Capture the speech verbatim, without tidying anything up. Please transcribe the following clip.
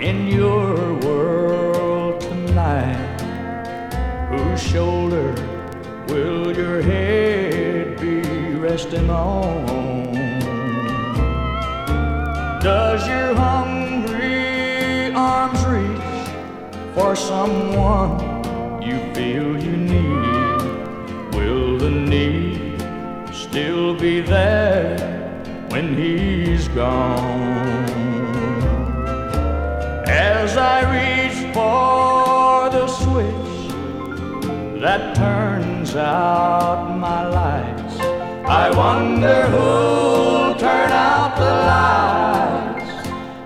in your world tonight? Whose shoulder will your head be resting on? Does your hungry arms reach for someone you feel you need? Will the need still be there when he's gone? As I reach for the switch that turns out my lights, I wonder who'll turn out the lights